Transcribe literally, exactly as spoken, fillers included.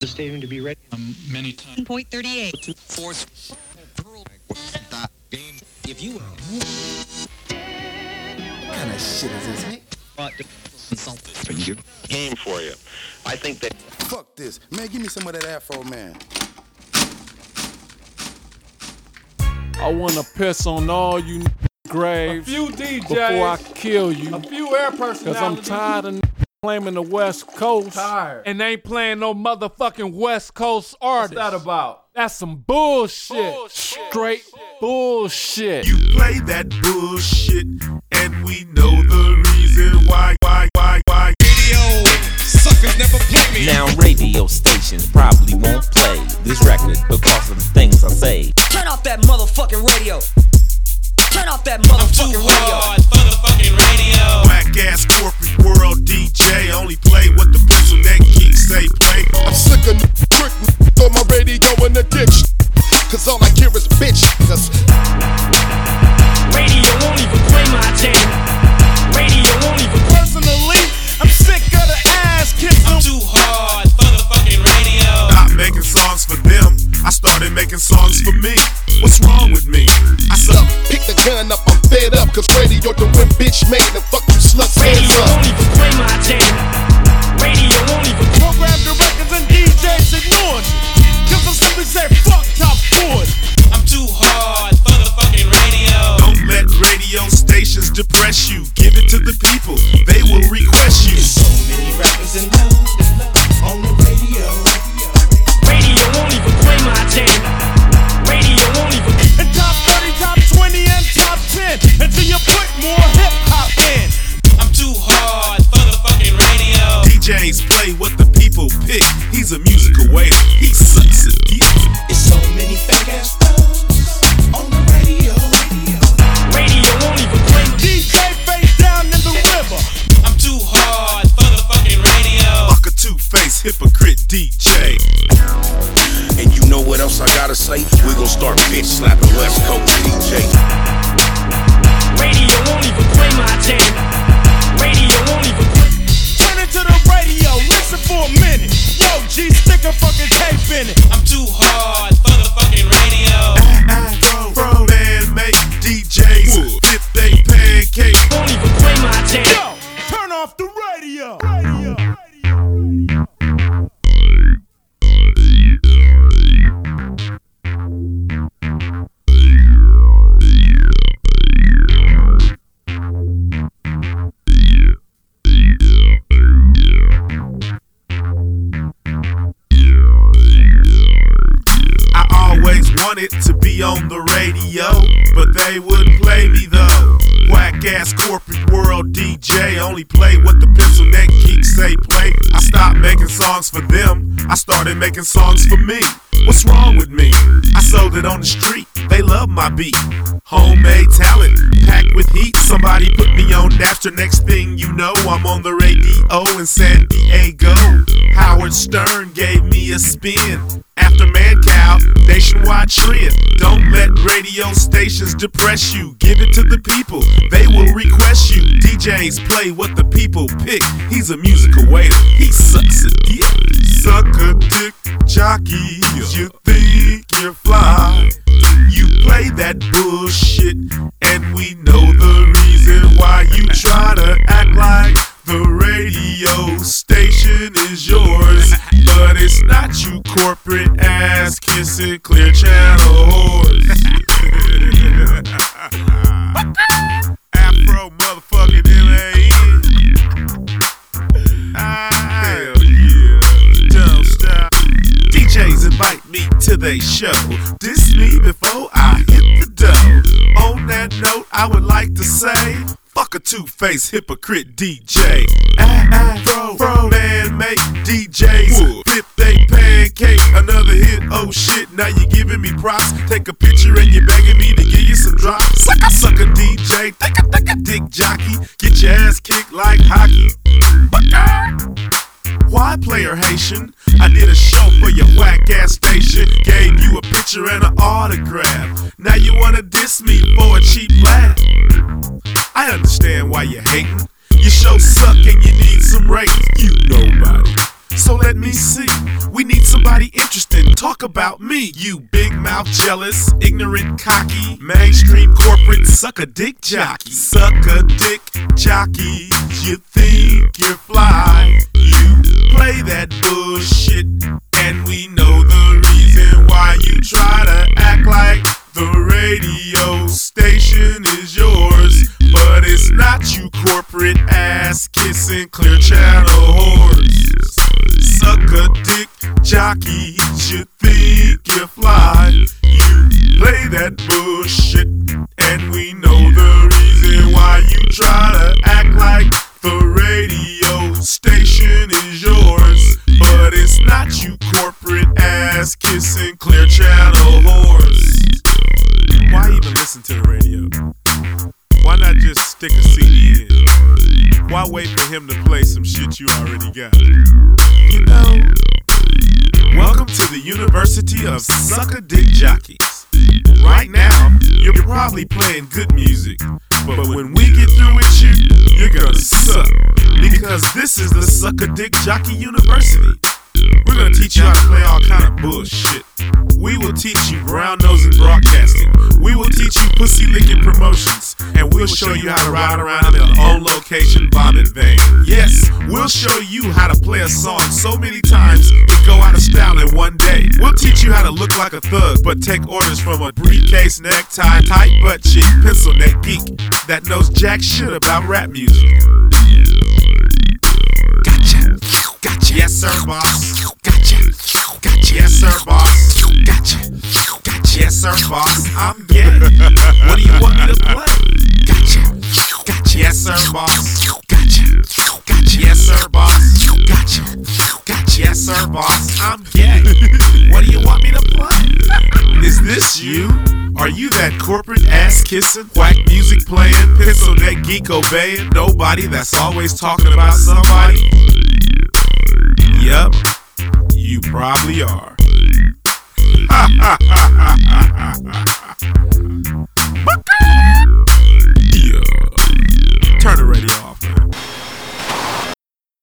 The stadium to be ready um, many times. Point thirty-eight. Fourth. If you what kind of shit is this, man? for you, game for you. I think that. Fuck this, man. Give me some of that Afro, man. I wanna piss on all you graves a few D Js, before I kill you. A few air personalities. Cause I'm tired of claiming the West Coast. Tired. And they ain't playing no motherfucking West Coast artists. What's that about? That's some bullshit. bullshit. Straight bullshit. You play that bullshit, and we know the reason why, why, why, why. radio suckers never play me. Now radio stations probably won't play this record because of the things I say. Turn off that motherfucking radio. Turn off that motherfucking I'm too radio. hard for the fucking radio. Whack ass corporate world D J only play what the pencil neck geeks say play. I'm sick of brick on my radio in the ditch. Cause all I hear is bitch. Cause Radio won't even play my jam. Radio won't even. Personally, I'm sick of the ass kissing. I'm too hard for the fucking radio. Not making songs for them, I started making songs for me. What's wrong with me? I suck. Pick the gun up, I'm fed up. Cause radio the win bitch made. And fuck you sluts, hands Radio up. won't even play my jam. Radio won't even. Program directors and D Js ignored me. Cause I simply say fuck top forty. I'm too hard for the fucking radio. Don't let radio stations depress you. Give it to the people, they will request you. So many rappers in love on the radio. Radio won't even play my jam. Radio won't even. And top thirty, top twenty, and top ten. Until you put more hip hop in. I'm too hard for the fucking radio. D Js play what the people pick. He's a musical waiter. He sucks at geek. It's so many fake ass thugs on the radio. Radio won't even play. D J face down in the river. I'm too hard for the fucking radio. Fuck a two-face hypocrite D J. And you know what else I gotta say? We gon' start bitch slapping West Coast D J. Radio won't even play my jam. Radio won't even. Turn it to the radio, listen for a minute. Yo, G, stick a fucking tape in it. I'm too hard for the fucking radio. Afro, Afro man make D Js dip they pancake. Won't even play my jam. Yo, turn off the radio. radio. I always wanted to be on the radio, but they wouldn't play me though. Whack ass corporate world D J only play what the pencil neck geeks say play. I stopped making songs for them, I started making songs for me. What's wrong with me? I sold it on the street, they love my beat. Homemade talent, packed with heat. Somebody put me on Napster, next thing you know I'm on the radio in San Diego. Howard Stern gave me a spin. After Mancow, nationwide trend. Don't let radio stations depress you. Give it to the people, they will request you. D Js play what the people pick. He's a musical waiter, he sucks a dick. Suck a dick, jockeys, you think you're fly. You play that bullshit, and we know the reason why. You try to act like the radio station is yours, but it's not, you corporate ass kissing Clear Channel whores. Afro motherfucking M A N. Hell yeah, don't stop. D Js invite me to their show. Diss me before I hit the dough. On that note, I would like to say, fuck a two-face hypocrite D J. Afro, Afro man make D Js flip they pancake. Another hit, oh shit, now you giving me props. Take a picture and you begging me to give you some drops. Suck a sucker D J, think a think a dick jockey. Get your ass kicked like hockey. Why player Haitian? I did a show for your whack ass station. Gave you a picture and an autograph. Now you wanna diss me for a cheap laugh. I understand why you're hating. Your show suck and you need some ratings. You nobody. So let me see. We need somebody interesting. Talk about me. You big mouth, jealous, ignorant, cocky, mainstream corporate sucker dick jockey. Sucker dick jockey. You think you're fly. You play that bullshit. And we know the reason why you try to act like the radio station is yours. But it's not, you corporate ass kissing clear channel whores. Sucker dick jockey, you think you're fly. You play that bullshit, and we know the reason why you try to act like the radio station is yours. But it's not, you corporate ass kissing clear channel whores. Why even listen to the radio? Why not just stick a C D in? Why wait for him to play some shit you already got? You know, welcome to the University of Sucker Dick Jockeys. Right now, you're probably playing good music, but when we get through with you, you're gonna suck. Because this is the Sucker Dick Jockey University. We're gonna teach you how to play all kind of bullshit. We will teach you brown nosing broadcasting. We will teach you pussy licking promotions. And we'll show you how to ride around in an on location vomit van. Yes, we'll show you how to play a song so many times it go out of style in one day. We'll teach you how to look like a thug but take orders from a briefcase, necktie, tight butt chick, pencil neck geek that knows jack shit about rap music. Gotcha, gotcha. Yes sir, boss. Gotcha, gotcha. Yes sir, boss. Gotcha, gotcha. Yes sir, boss. I'm gay. What do you want me to play? Gotcha, gotcha. Yes sir, boss. Gotcha, gotcha. Yes sir, boss. Gotcha, gotcha. Yes sir, boss. I'm gay. What do you want me to play? Is this you? Are you that corporate ass kissing, whack music playing, pencil neck geek obeying, nobody that's always talking about somebody? Yup, you probably are. Ha ha ha ha ha ha.